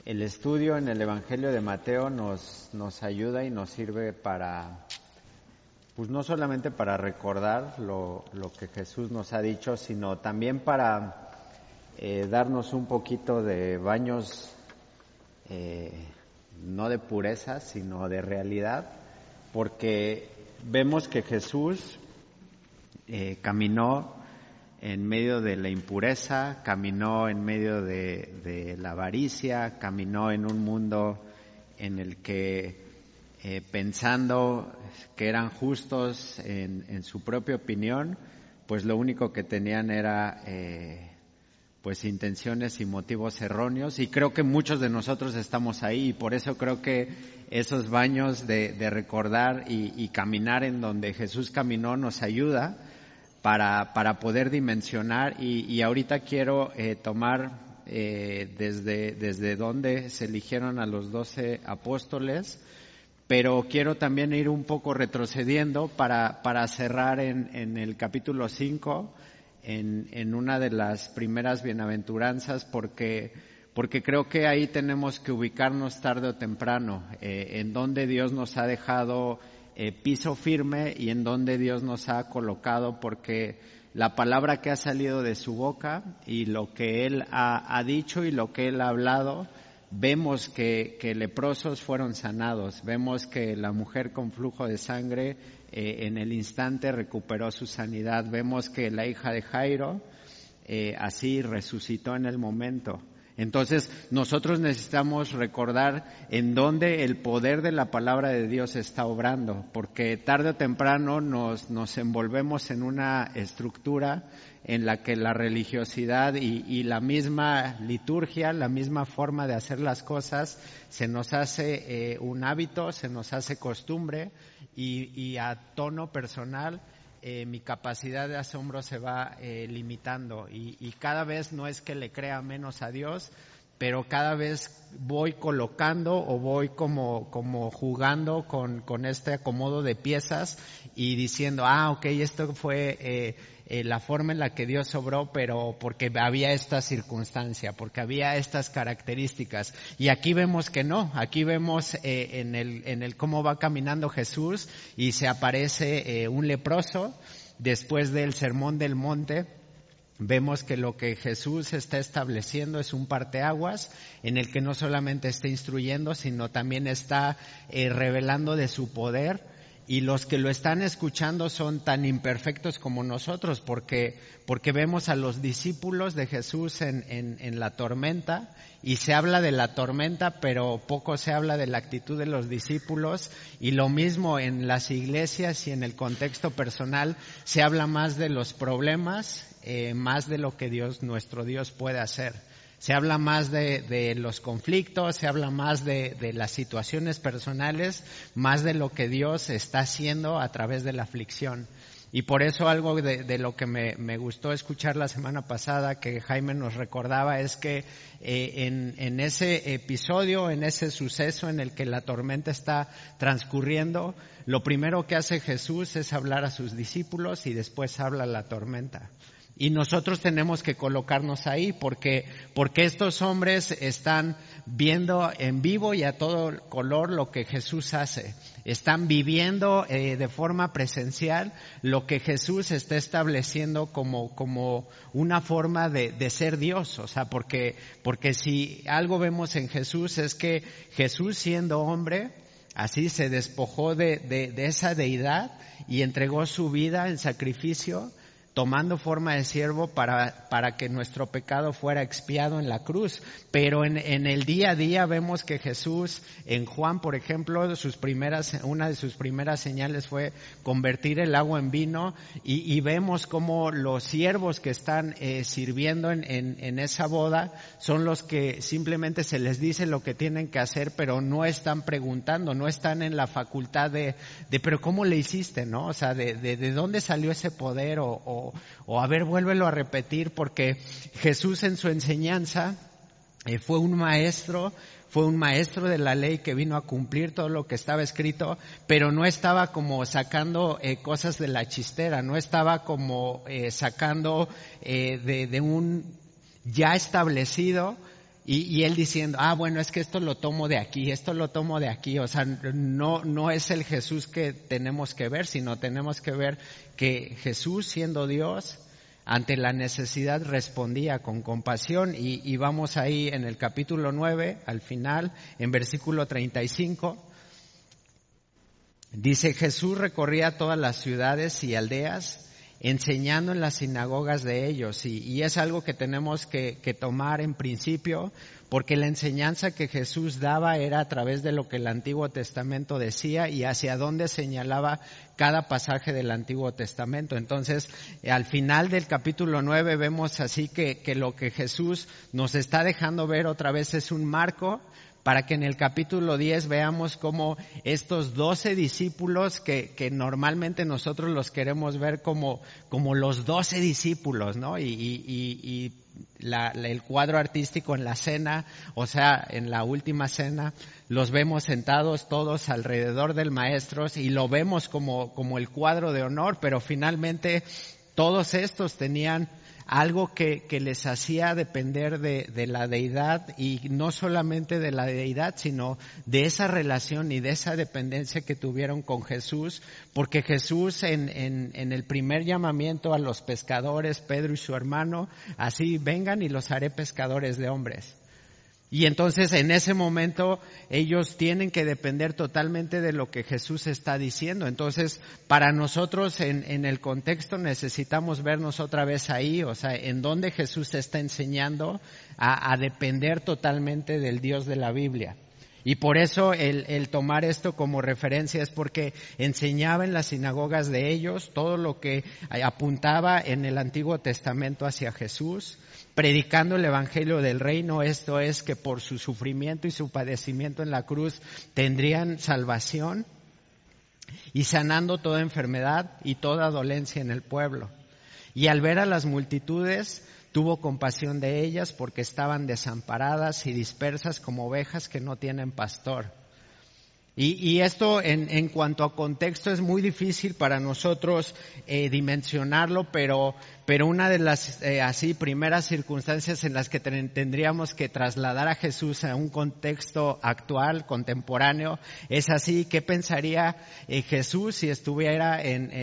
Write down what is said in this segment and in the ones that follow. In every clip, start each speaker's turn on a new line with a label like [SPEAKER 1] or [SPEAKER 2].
[SPEAKER 1] el estudio en el Evangelio de Mateo nos ayuda y nos sirve para, pues no solamente para recordar lo que Jesús nos ha dicho, sino también para darnos un poquito de baños, no de pureza, sino de realidad, porque vemos que Jesús caminó en medio de la impureza, caminó en medio de la avaricia, caminó en un mundo en el que pensando que eran justos en su propia opinión, pues lo único que tenían era pues intenciones y motivos erróneos, y creo que muchos de nosotros estamos ahí, y por eso creo que esos baños de recordar y caminar en donde Jesús caminó nos ayuda para poder dimensionar, y ahorita quiero tomar desde donde se eligieron a los 12 apóstoles, pero quiero también ir un poco retrocediendo para cerrar en el capítulo 5, en una de las primeras bienaventuranzas, porque creo que ahí tenemos que ubicarnos tarde o temprano, en donde Dios nos ha dejado piso firme y en donde Dios nos ha colocado, porque la palabra que ha salido de su boca y lo que Él ha dicho y lo que Él ha hablado, vemos que leprosos fueron sanados, vemos que la mujer con flujo de sangre en el instante recuperó su sanidad, vemos que la hija de Jairo así resucitó en el momento. Entonces nosotros necesitamos recordar en dónde el poder de la palabra de Dios está obrando, porque tarde o temprano nos envolvemos en una estructura en la que la religiosidad y la misma liturgia, la misma forma de hacer las cosas, se nos hace un hábito, se nos hace costumbre, y a tono personal mi capacidad de asombro se va limitando, y cada vez no es que le crea menos a Dios, pero cada vez voy colocando o voy como jugando con este acomodo de piezas y diciendo, ok, esto fue la forma en la que Dios obró, pero porque había esta circunstancia, porque había estas características. Y aquí vemos que no, aquí vemos en el cómo va caminando Jesús y se aparece un leproso después del Sermón del Monte. Vemos que lo que Jesús está estableciendo es un parteaguas en el que no solamente está instruyendo, sino también está revelando de su poder, y los que lo están escuchando son tan imperfectos como nosotros, porque vemos a los discípulos de Jesús en la tormenta, y se habla de la tormenta, pero poco se habla de la actitud de los discípulos, y lo mismo en las iglesias y en el contexto personal, se habla más de los problemas, más de lo que nuestro Dios puede hacer. Se habla más de los conflictos, se habla más de las situaciones personales, más de lo que Dios está haciendo a través de la aflicción. Y por eso algo de lo que me gustó escuchar la semana pasada, que Jaime nos recordaba, es que en ese episodio, en ese suceso en el que la tormenta está transcurriendo, lo primero que hace Jesús es hablar a sus discípulos y después habla la tormenta. Y nosotros tenemos que colocarnos ahí porque estos hombres están viendo en vivo y a todo color lo que Jesús hace. Están viviendo de forma presencial lo que Jesús está estableciendo como una forma de ser Dios. O sea, porque si algo vemos en Jesús es que Jesús, siendo hombre, así se despojó de esa deidad y entregó su vida en sacrificio, tomando forma de siervo para que nuestro pecado fuera expiado en la cruz. Pero en el día a día vemos que Jesús, en Juan, por ejemplo, una de sus primeras señales fue convertir el agua en vino, y vemos como los siervos que están sirviendo en esa boda son los que simplemente se les dice lo que tienen que hacer, pero no están preguntando, no están en la facultad de pero ¿cómo le hiciste? ¿No? O sea, de dónde salió ese poder, o a ver, vuélvelo a repetir, porque Jesús en su enseñanza fue un maestro de la ley que vino a cumplir todo lo que estaba escrito, pero no estaba como sacando cosas de la chistera, no estaba como sacando de un ya establecido Y él diciendo, bueno, es que esto lo tomo de aquí, esto lo tomo de aquí. O sea, no es el Jesús que tenemos que ver, sino tenemos que ver que Jesús, siendo Dios, ante la necesidad respondía con compasión. Y vamos ahí en el capítulo 9, al final, en versículo 35. Dice, Jesús recorría todas las ciudades y aldeas, enseñando en las sinagogas de ellos, y es algo que tenemos que tomar en principio, porque la enseñanza que Jesús daba era a través de lo que el Antiguo Testamento decía y hacia dónde señalaba cada pasaje del Antiguo Testamento. Entonces, al final del capítulo 9 vemos así que lo que Jesús nos está dejando ver otra vez es un marco, para que en el capítulo 10 veamos cómo estos 12 discípulos que normalmente nosotros los queremos ver como los 12 discípulos, ¿no? Y el cuadro artístico en la cena, o sea, en la última cena, los vemos sentados todos alrededor del maestro y lo vemos como el cuadro de honor, pero finalmente todos estos tenían algo que les hacía depender de la deidad, y no solamente de la deidad, sino de esa relación y de esa dependencia que tuvieron con Jesús, porque Jesús en el primer llamamiento a los pescadores, Pedro y su hermano, así, vengan y los haré pescadores de hombres. Y entonces en ese momento ellos tienen que depender totalmente de lo que Jesús está diciendo. Entonces para nosotros en el contexto necesitamos vernos otra vez ahí, o sea, en donde Jesús está enseñando a depender totalmente del Dios de la Biblia. Y por eso el tomar esto como referencia es porque enseñaba en las sinagogas de ellos todo lo que apuntaba en el Antiguo Testamento hacia Jesús, predicando el evangelio del reino, esto es que por su sufrimiento y su padecimiento en la cruz tendrían salvación, y sanando toda enfermedad y toda dolencia en el pueblo. Y al ver a las multitudes, tuvo compasión de ellas porque estaban desamparadas y dispersas como ovejas que no tienen pastor. Y esto en cuanto a contexto es muy difícil para nosotros dimensionarlo, pero una de las así primeras circunstancias en las que tendríamos que trasladar a Jesús a un contexto actual, contemporáneo, es así: ¿qué pensaría Jesús si estuviera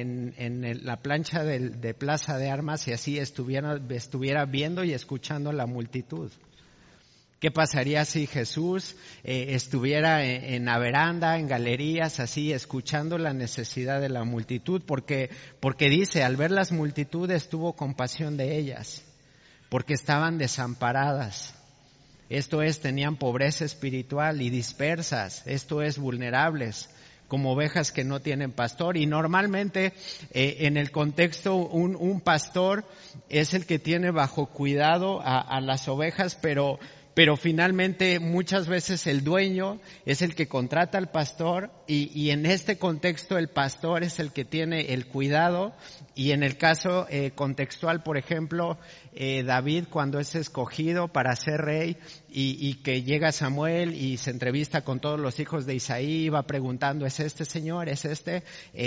[SPEAKER 1] en la plancha de Plaza de Armas y así estuviera viendo y escuchando la multitud? ¿Qué pasaría si Jesús estuviera en la veranda, en galerías, así, escuchando la necesidad de la multitud? Porque dice, al ver las multitudes tuvo compasión de ellas, porque estaban desamparadas. Esto es, tenían pobreza espiritual, y dispersas, esto es, vulnerables, como ovejas que no tienen pastor. Y normalmente en el contexto un pastor es el que tiene bajo cuidado a las ovejas, pero finalmente muchas veces el dueño es el que contrata al pastor, y en este contexto el pastor es el que tiene el cuidado. Y en el caso contextual, por ejemplo, David, cuando es escogido para ser rey y que llega Samuel y se entrevista con todos los hijos de Isaí, va preguntando, ¿es este señor? ¿Es este?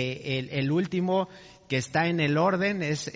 [SPEAKER 1] El último que está en el orden es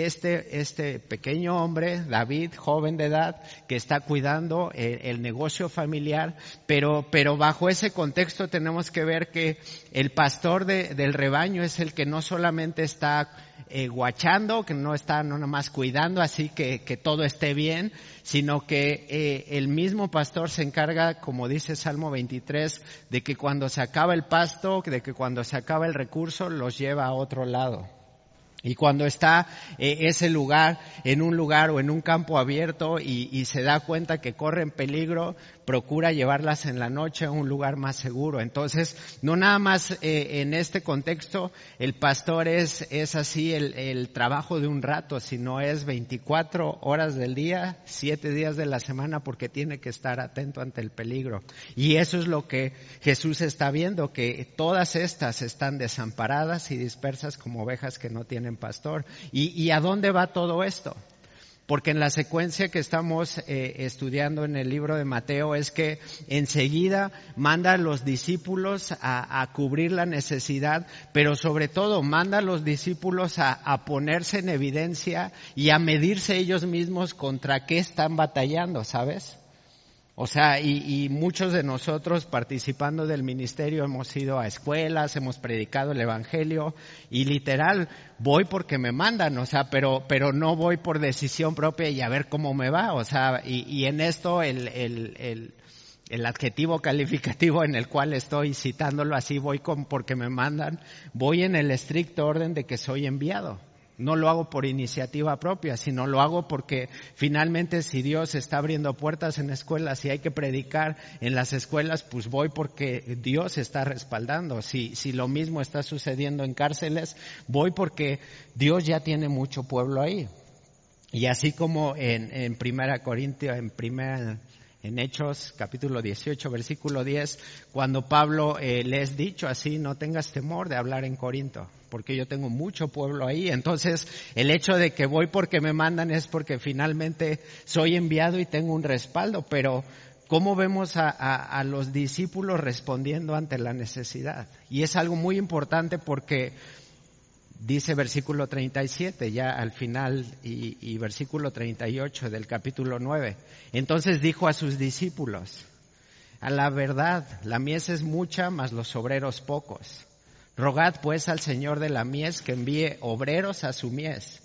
[SPEAKER 1] este pequeño hombre, David, joven de edad, que está cuidando el negocio familiar, pero bajo ese contexto tenemos que ver que el pastor del rebaño es el que no solamente está guachando, que no está no nomás cuidando así que todo esté bien, sino que el mismo pastor se encarga, como dice Salmo 23, de que cuando se acaba el pasto, de que cuando se acaba el recurso, los lleva a otro lado. Y cuando está ese lugar en un lugar o en un campo abierto y se da cuenta que corren peligro, procura llevarlas en la noche a un lugar más seguro. Entonces, no nada más en este contexto el pastor es así el trabajo de un rato, sino es 24 horas del día, 7 días de la semana, porque tiene que estar atento ante el peligro. Y eso es lo que Jesús está viendo, que todas estas están desamparadas y dispersas como ovejas que no tienen pastor. ¿Y a dónde va todo esto? Porque en la secuencia que estamos estudiando en el libro de Mateo es que enseguida manda a los discípulos a cubrir la necesidad, pero sobre todo manda a los discípulos a ponerse en evidencia y a medirse ellos mismos contra qué están batallando, ¿sabes? O sea, y muchos de nosotros participando del ministerio hemos ido a escuelas, hemos predicado el evangelio y literal voy porque me mandan, o sea, pero no voy por decisión propia y a ver cómo me va, o sea, y en esto el adjetivo calificativo en el cual estoy citándolo así, voy porque me mandan, voy en el estricto orden de que soy enviado. No lo hago por iniciativa propia, sino lo hago porque finalmente si Dios está abriendo puertas en escuelas y hay que predicar en las escuelas, pues voy porque Dios está respaldando. Si lo mismo está sucediendo en cárceles, voy porque Dios ya tiene mucho pueblo ahí. Y así como en Primera Corintios, en Hechos, capítulo 18, versículo 10, cuando Pablo le es dicho así, no tengas temor de hablar en Corinto, porque yo tengo mucho pueblo ahí. Entonces, el hecho de que voy porque me mandan es porque finalmente soy enviado y tengo un respaldo, pero ¿cómo vemos a los discípulos respondiendo ante la necesidad? Y es algo muy importante porque dice versículo 37, ya al final, y versículo 38 del capítulo 9. Entonces dijo a sus discípulos, a la verdad, la mies es mucha, mas los obreros pocos. Rogad pues al Señor de la mies que envíe obreros a su mies.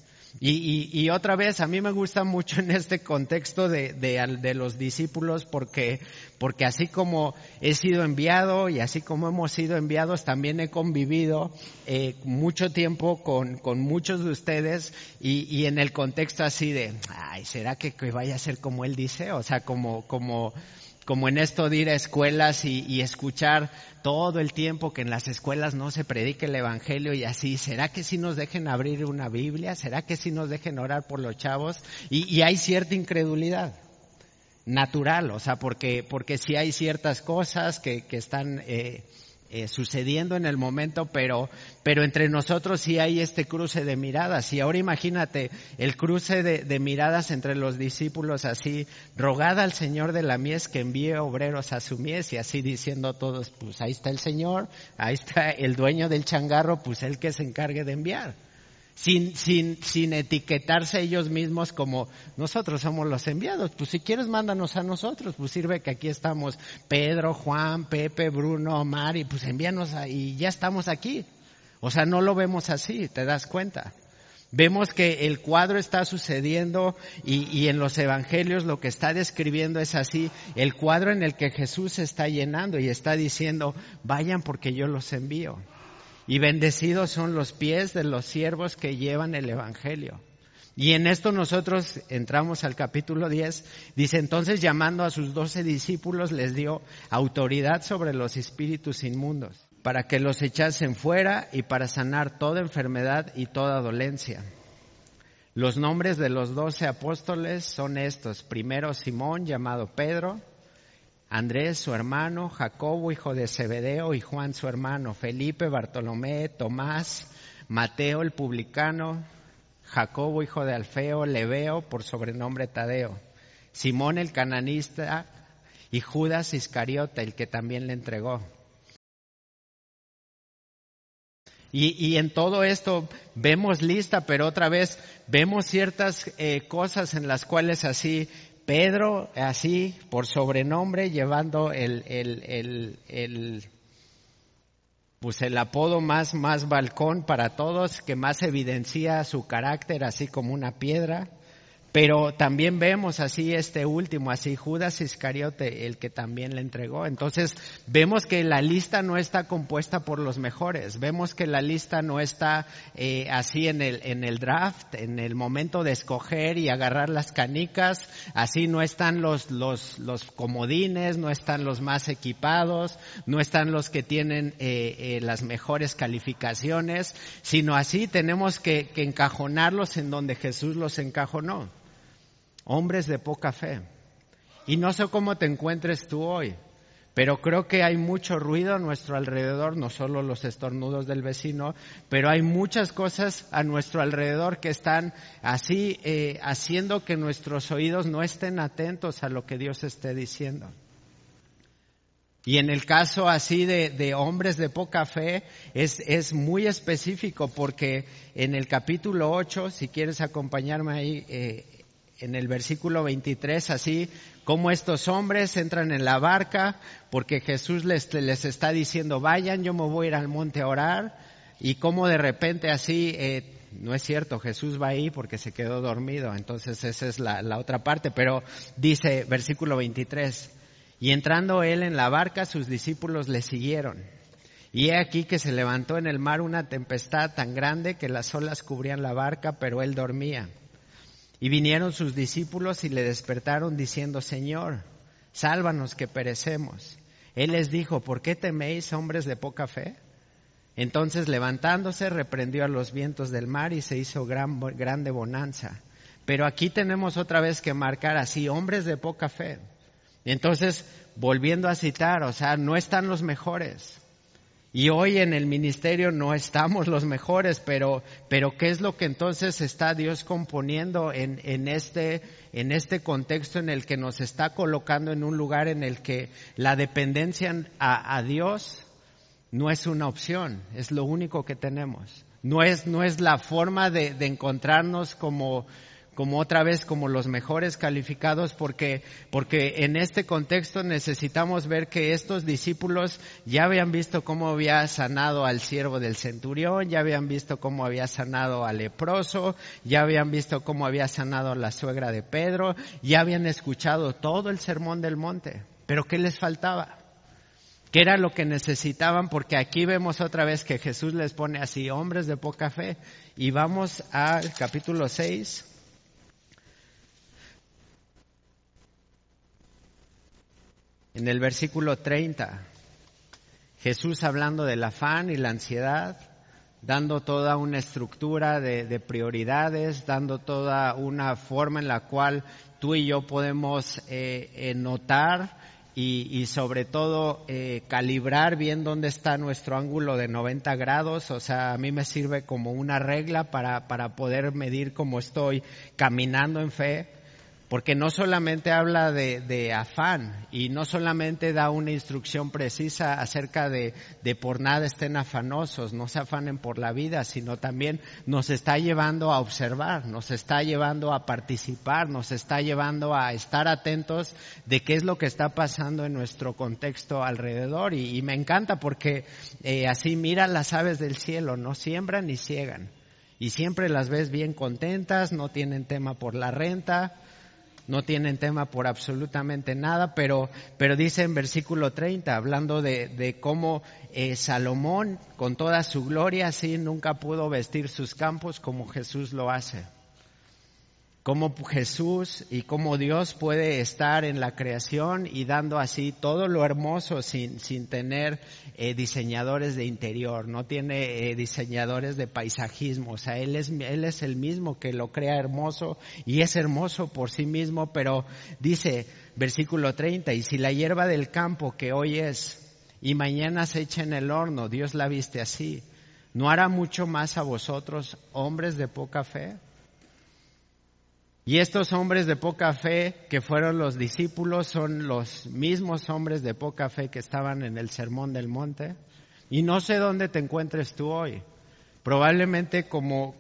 [SPEAKER 1] Y otra vez, a mí me gusta mucho en este contexto de los discípulos porque así como he sido enviado y así como hemos sido enviados, también he convivido mucho tiempo con muchos de ustedes y en el contexto así de, ay, ¿será que vaya a ser como él dice? O sea, como en esto de ir a escuelas y escuchar todo el tiempo que en las escuelas no se predique el evangelio y así, ¿será que sí nos dejen abrir una Biblia? ¿Será que sí nos dejen orar por los chavos? Y hay cierta incredulidad natural, o sea, porque sí hay ciertas cosas que están sucediendo en el momento, pero entre nosotros sí hay este cruce de miradas. Y ahora imagínate el cruce de miradas entre los discípulos así, rogad al Señor de la mies que envíe obreros a su mies, y así diciendo todos, pues ahí está el Señor, ahí está el dueño del changarro, pues él que se encargue de enviar. Sin etiquetarse ellos mismos como nosotros somos los enviados. Pues si quieres mándanos a nosotros, pues sirve que aquí estamos Pedro, Juan, Pepe, Bruno, Omar, y pues envíanos y ya estamos aquí. O sea, no lo vemos así, te das cuenta. Vemos que el cuadro está sucediendo y en los evangelios lo que está describiendo es así, el cuadro en el que Jesús se está llenando y está diciendo, vayan porque yo los envío. Y bendecidos son los pies de los siervos que llevan el evangelio. Y en esto nosotros entramos al capítulo 10. Dice, entonces llamando a sus 12 discípulos les dio autoridad sobre los espíritus inmundos, para que los echasen fuera y para sanar toda enfermedad y toda dolencia. Los nombres de los 12 apóstoles son estos. Primero Simón, llamado Pedro, Andrés, su hermano, Jacobo, hijo de Zebedeo, y Juan, su hermano, Felipe, Bartolomé, Tomás, Mateo, el publicano, Jacobo, hijo de Alfeo, Lebeo, por sobrenombre Tadeo, Simón, el cananista, y Judas Iscariote, el que también le entregó. Y en todo esto vemos lista, pero otra vez vemos ciertas cosas en las cuales así Pedro, así por sobrenombre, llevando pues el apodo más balcón para todos, que más evidencia su carácter, así como una piedra. Pero también vemos así este último, así Judas Iscariote, el que también le entregó. Entonces vemos que la lista no está compuesta por los mejores. Vemos que la lista no está así en el draft, en el momento de escoger y agarrar las canicas. Así no están los comodines, no están los más equipados, no están los que tienen las mejores calificaciones, sino así tenemos que encajonarlos en donde Jesús los encajonó. Hombres de poca fe. Y no sé cómo te encuentres tú hoy, pero creo que hay mucho ruido a nuestro alrededor, no solo los estornudos del vecino, pero hay muchas cosas a nuestro alrededor que están así haciendo que nuestros oídos no estén atentos a lo que Dios esté diciendo. Y en el caso así de hombres de poca fe es muy específico porque en el capítulo 8, si quieres acompañarme ahí, en el versículo 23, así como estos hombres entran en la barca porque Jesús les está diciendo, vayan, yo me voy a ir al monte a orar, y como de repente así, no es cierto, Jesús va ahí porque se quedó dormido, entonces esa es la otra parte, pero dice, versículo 23, y entrando él en la barca, sus discípulos le siguieron. Y he aquí que se levantó en el mar una tempestad tan grande que las olas cubrían la barca, pero él dormía. Y vinieron sus discípulos y le despertaron diciendo, Señor, sálvanos que perecemos. Él les dijo, ¿por qué teméis, hombres de poca fe? Entonces levantándose reprendió a los vientos del mar y se hizo grande bonanza. Pero aquí tenemos otra vez que marcar así, hombres de poca fe. Entonces, volviendo a citar, o sea, no están los mejores. Y hoy en el ministerio no estamos los mejores, pero ¿qué es lo que entonces está Dios componiendo en este contexto en el que nos está colocando en un lugar en el que la dependencia a Dios no es una opción, es lo único que tenemos. No es la forma de encontrarnos como otra vez como los mejores calificados, porque en este contexto necesitamos ver que estos discípulos ya habían visto cómo había sanado al siervo del centurión, ya habían visto cómo había sanado al leproso, ya habían visto cómo había sanado a la suegra de Pedro, ya habían escuchado todo el sermón del monte. Pero ¿qué les faltaba? ¿Qué era lo que necesitaban? Porque aquí vemos otra vez que Jesús les pone así, hombres de poca fe. Y vamos al capítulo 6. En el versículo 30, Jesús hablando del afán y la ansiedad, dando toda una estructura de prioridades, dando toda una forma en la cual tú y yo podemos notar y sobre todo calibrar bien dónde está nuestro ángulo de 90 grados. O sea, a mí me sirve como una regla para poder medir cómo estoy caminando en fe. Porque no solamente habla de afán y no solamente da una instrucción precisa acerca de por nada estén afanosos, no se afanen por la vida, sino también nos está llevando a observar, nos está llevando a participar, nos está llevando a estar atentos de qué es lo que está pasando en nuestro contexto alrededor. Y me encanta porque así mira las aves del cielo, no siembran ni ciegan y siempre las ves bien contentas, no tienen tema por la renta, no tienen tema por absolutamente nada, pero dice en versículo 30, hablando de cómo Salomón, con toda su gloria, así nunca pudo vestir sus campos como Jesús lo hace. Cómo Jesús y cómo Dios puede estar en la creación y dando así todo lo hermoso sin tener diseñadores de interior, no tiene diseñadores de paisajismo. O sea, Él es el mismo que lo crea hermoso y es hermoso por sí mismo, pero dice, versículo 30, y si la hierba del campo que hoy es y mañana se echa en el horno, Dios la viste así, ¿no hará mucho más a vosotros, hombres de poca fe? Y estos hombres de poca fe que fueron los discípulos son los mismos hombres de poca fe que estaban en el Sermón del Monte. Y no sé dónde te encuentres tú hoy. Probablemente como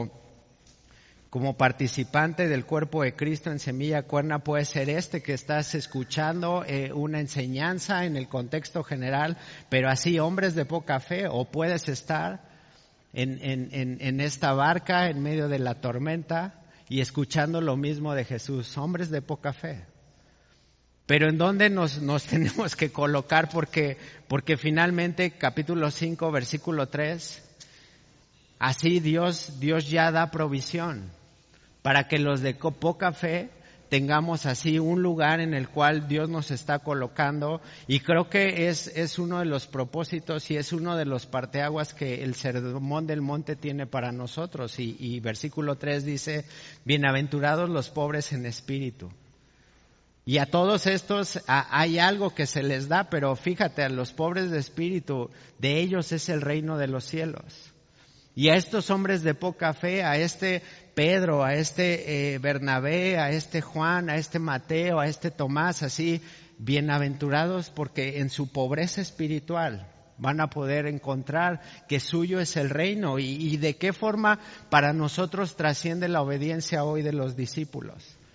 [SPEAKER 1] participante del cuerpo de Cristo en Semilla Cuerna puede ser que estás escuchando una enseñanza en el contexto general, pero así hombres de poca fe, o puedes estar en esta barca en medio de la tormenta y escuchando lo mismo de Jesús, hombres de poca fe. Pero ¿en dónde nos tenemos que colocar? Porque finalmente, capítulo 5, versículo 3, así Dios ya da provisión para que los de poca fe tengamos así un lugar en el cual Dios nos está colocando, y creo que es uno de los propósitos y es uno de los parteaguas que el Sermón del Monte tiene para nosotros. Y versículo 3 dice, bienaventurados los pobres en espíritu. Y a todos estos hay algo que se les da, pero fíjate, a los pobres de espíritu, de ellos es el reino de los cielos. Y a estos hombres de poca fe, a este Pedro, a este Bernabé, a este Juan, a este Mateo, a este Tomás, así, bienaventurados porque en su pobreza espiritual van a poder encontrar que suyo es el reino. Y de qué forma para nosotros trasciende la obediencia hoy de los discípulos.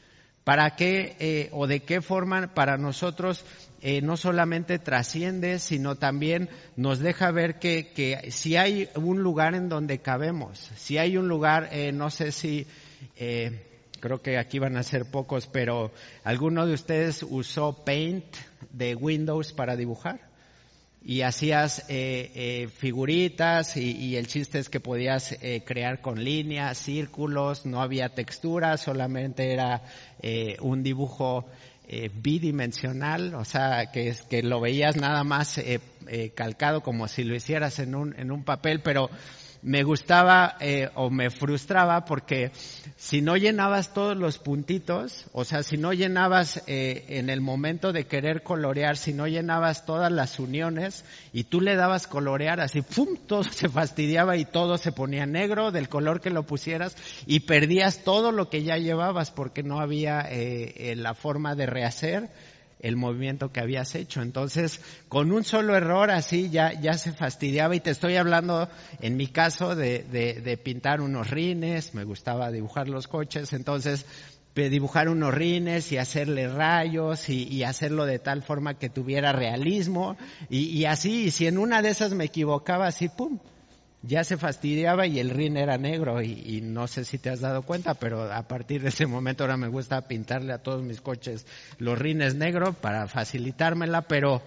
[SPEAKER 1] ¿Para qué o de qué forma para nosotros no solamente trasciende, sino también nos deja ver que si hay un lugar en donde cabemos, si hay un lugar, no sé si, creo que aquí van a ser pocos, pero ¿alguno de ustedes usó Paint de Windows para dibujar? Y hacías figuritas y el chiste es que podías crear con líneas, círculos, no había textura, solamente era un dibujo bidimensional, o sea que lo veías nada más calcado como si lo hicieras en un papel, pero me gustaba o me frustraba porque si no llenabas todos los puntitos, o sea, si no llenabas en el momento de querer colorear, si no llenabas todas las uniones y tú le dabas colorear así, ¡pum!, todo se fastidiaba y todo se ponía negro del color que lo pusieras y perdías todo lo que ya llevabas porque no había la forma de rehacer el movimiento que habías hecho. Entonces, con un solo error así ya se fastidiaba, y te estoy hablando en mi caso de pintar unos rines, me gustaba dibujar los coches, entonces dibujar unos rines y hacerle rayos y hacerlo de tal forma que tuviera realismo y así, y si en una de esas me equivocaba así, ¡pum!, ya se fastidiaba y el rin era negro y no sé si te has dado cuenta, pero a partir de ese momento ahora me gusta pintarle a todos mis coches los rines negros para facilitármela. Pero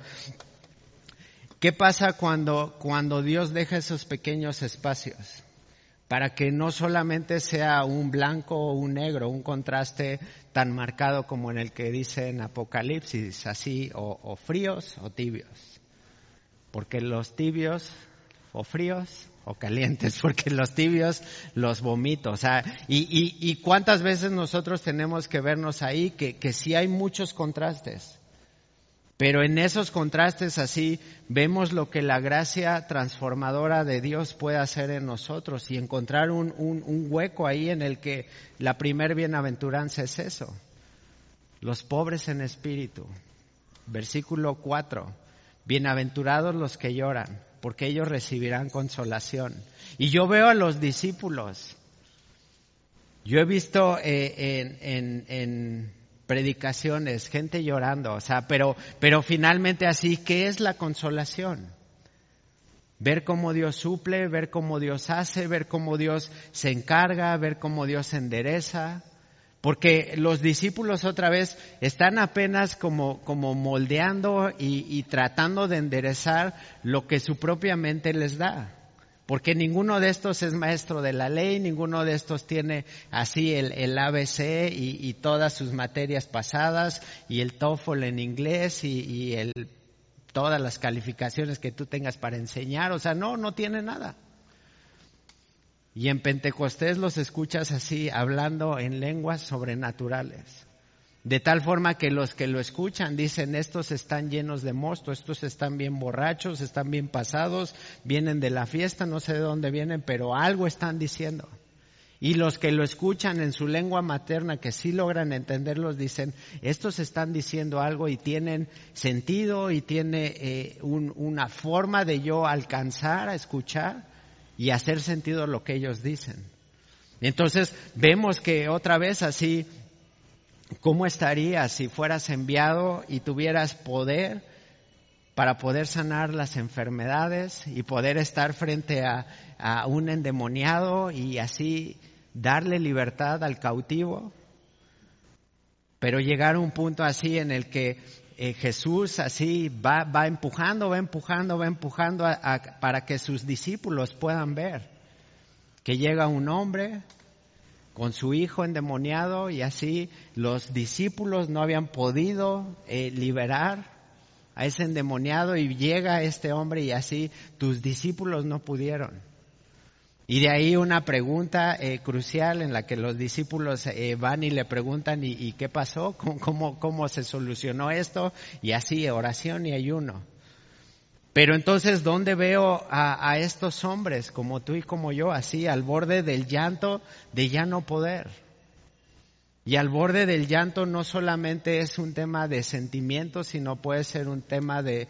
[SPEAKER 1] ¿qué pasa cuando Dios deja esos pequeños espacios? Para que no solamente sea un blanco o un negro, un contraste tan marcado como en el que dice en Apocalipsis, así o fríos o tibios. Porque los tibios o fríos o calientes, porque los tibios los vomito, o sea, y cuántas veces nosotros tenemos que vernos ahí, que sí hay muchos contrastes, pero en esos contrastes así vemos lo que la gracia transformadora de Dios puede hacer en nosotros y encontrar un hueco ahí en el que la primer bienaventuranza es eso, los pobres en espíritu, versículo 4, bienaventurados los que lloran, porque ellos recibirán consolación. Y yo veo a los discípulos, yo he visto en predicaciones gente llorando, o sea, pero finalmente así, ¿qué es la consolación? Ver cómo Dios suple, ver cómo Dios hace, ver cómo Dios se encarga, ver cómo Dios endereza. Porque los discípulos otra vez están apenas como moldeando y tratando de enderezar lo que su propia mente les da. Porque ninguno de estos es maestro de la ley, ninguno de estos tiene así el ABC y todas sus materias pasadas y el TOEFL en inglés y todas las calificaciones que tú tengas para enseñar. O sea, no tiene nada. Y en Pentecostés los escuchas así, hablando en lenguas sobrenaturales. De tal forma que los que lo escuchan dicen, estos están llenos de mosto, estos están bien borrachos, están bien pasados, vienen de la fiesta, no sé de dónde vienen, pero algo están diciendo. Y los que lo escuchan en su lengua materna, que sí logran entenderlos, dicen, estos están diciendo algo y tienen sentido y tiene una forma de yo alcanzar a escuchar y hacer sentido lo que ellos dicen. Entonces vemos que otra vez así, ¿cómo estarías si fueras enviado y tuvieras poder para poder sanar las enfermedades y poder estar frente a un endemoniado y así darle libertad al cautivo? Pero llegar a un punto así en el que Jesús así va empujando para que sus discípulos puedan ver que llega un hombre con su hijo endemoniado y así los discípulos no habían podido liberar a ese endemoniado y llega este hombre y así tus discípulos no pudieron. Y de ahí una pregunta crucial en la que los discípulos van y le preguntan ¿y qué pasó? ¿Cómo se solucionó esto? Y así, oración y ayuno. Pero entonces, ¿dónde veo a estos hombres como tú y como yo, así al borde del llanto de ya no poder? Y al borde del llanto no solamente es un tema de sentimientos, sino puede ser un tema de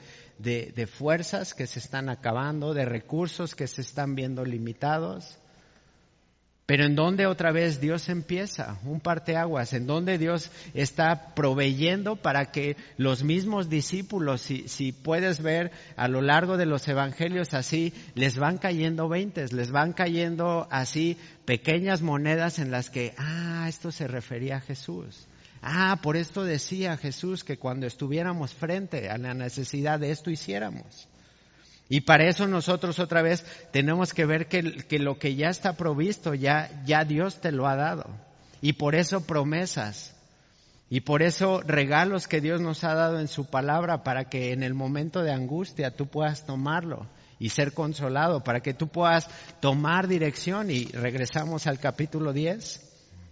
[SPEAKER 1] fuerzas que se están acabando, de recursos que se están viendo limitados. Pero en donde otra vez Dios empieza, un parteaguas, en donde Dios está proveyendo para que los mismos discípulos, si puedes ver a lo largo de los evangelios así, les van cayendo veintes, les van cayendo así pequeñas monedas en las que, esto se refería a Jesús. Por esto decía Jesús que cuando estuviéramos frente a la necesidad de esto hiciéramos. Y para eso nosotros otra vez tenemos que ver que lo que ya está provisto, ya Dios te lo ha dado. Y por eso promesas, y por eso regalos que Dios nos ha dado en su palabra, para que en el momento de angustia tú puedas tomarlo y ser consolado, para que tú puedas tomar dirección. Y regresamos al capítulo 10.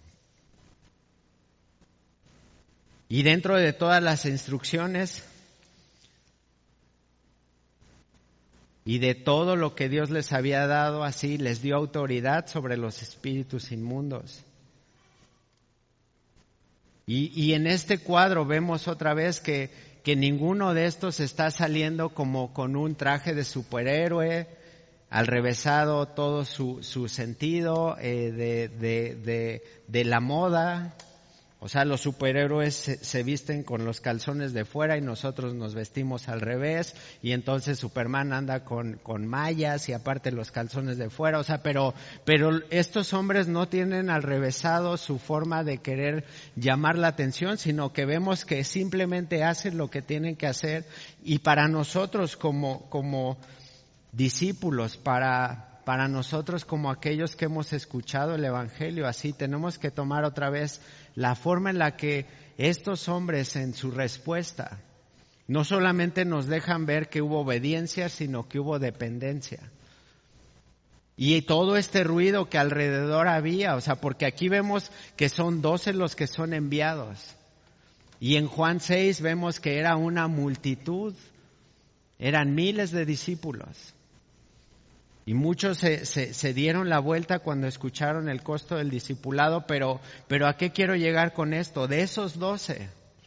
[SPEAKER 1] Y dentro de todas las instrucciones y de todo lo que Dios les había dado, así les dio autoridad sobre los espíritus inmundos. Y en este cuadro vemos otra vez que ninguno de estos está saliendo como con un traje de superhéroe, al revésado todo su sentido de la moda. O sea, los superhéroes se visten con los calzones de fuera y nosotros nos vestimos al revés, y entonces Superman anda con mallas y aparte los calzones de fuera. O sea, pero estos hombres no tienen al revésado su forma de querer llamar la atención, sino que vemos que simplemente hacen lo que tienen que hacer. Y para nosotros como discípulos, para nosotros como aquellos que hemos escuchado el Evangelio, así tenemos que tomar otra vez la forma en la que estos hombres en su respuesta no solamente nos dejan ver que hubo obediencia, sino que hubo dependencia. Y todo este ruido que alrededor había, o sea, porque aquí vemos que son 12 los que son enviados. Y en Juan 6 vemos que era una multitud, eran miles de discípulos. Y muchos se dieron la vuelta cuando escucharon el costo del discipulado, pero ¿a qué quiero llegar con esto? De esos 12,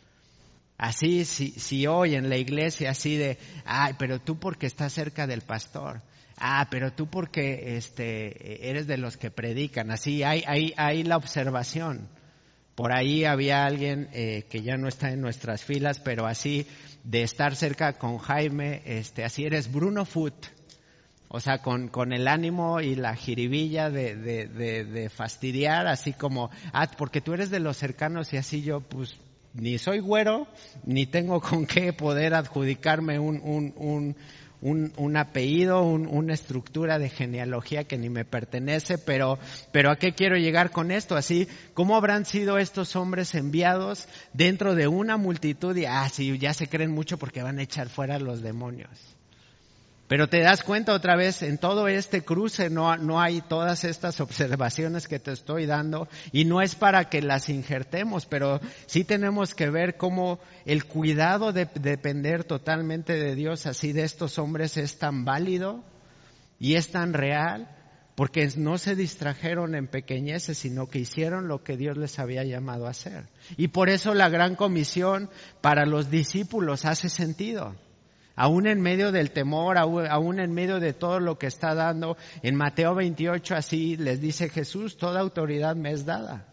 [SPEAKER 1] así si hoy en la iglesia así de, pero tú porque estás cerca del pastor, pero tú porque eres de los que predican, así hay la observación. Por ahí había alguien que ya no está en nuestras filas, pero así de estar cerca con Jaime, así eres Bruno Foot. O sea, con el ánimo y la jiribilla de fastidiar, así como, porque tú eres de los cercanos, y así yo, pues, ni soy güero, ni tengo con qué poder adjudicarme un apellido, una estructura de genealogía que ni me pertenece, pero ¿a qué quiero llegar con esto? Así, ¿cómo habrán sido estos hombres enviados dentro de una multitud? Y, sí, ya se creen mucho porque van a echar fuera a los demonios. Pero te das cuenta otra vez, en todo este cruce no hay todas estas observaciones que te estoy dando, y no es para que las injertemos, pero sí tenemos que ver cómo el cuidado de depender totalmente de Dios, así de estos hombres, es tan válido y es tan real, porque no se distrajeron en pequeñeces, sino que hicieron lo que Dios les había llamado a hacer. Y por eso la gran comisión para los discípulos hace sentido. Aún en medio del temor, aún en medio de todo lo que está dando, en Mateo 28 así les dice Jesús, toda autoridad me es dada.